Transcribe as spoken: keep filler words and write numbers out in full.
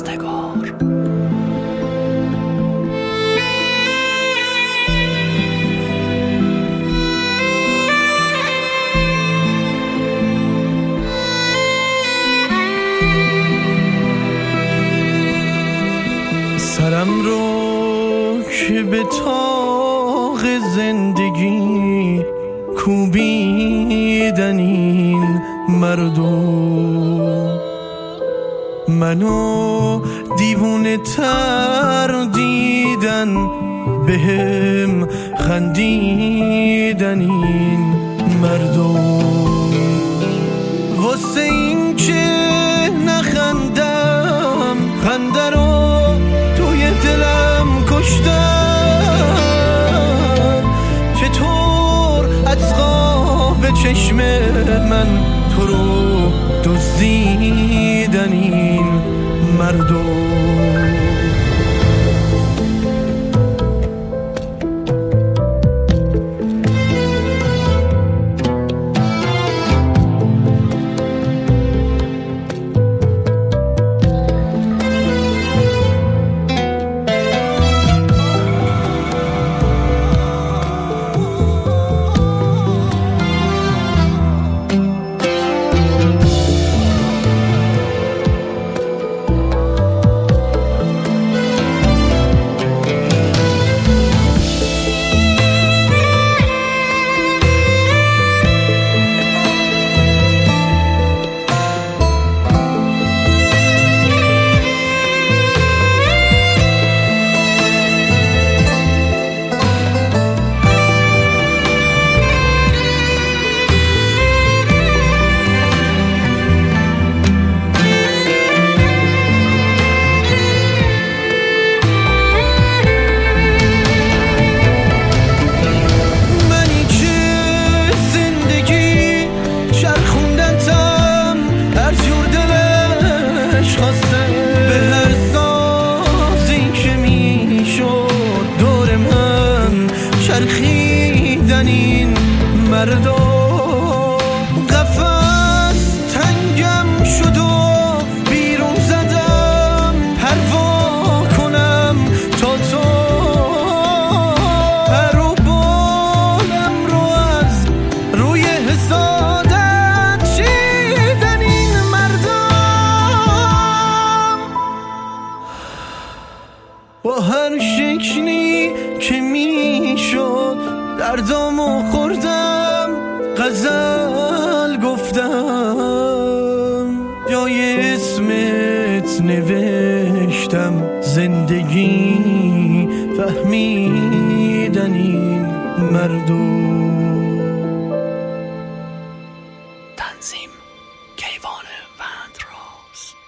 رستگار. سرم رو که به طاق زندگی کوبیدن این مردم، منو دیوونه تر دیدن، بهم خندیدن این مردم. واسه این که نخندم خنده رو توی دلم کشتم، چطور از خواب چشم من تو رو دزدیدن این مردم. چرخیدن این مردم، قفس تنگم شد و بیرون زدم پروا کنم تا تو، پر و بالم رو از روی حسادت چیدن این مردم. با هر شکلی که میشد دردامو خوردم، غزل گفتم، جای اسمت نوشتم زندگی فهمیدن این مردم. تنظیم کیوان وندراز.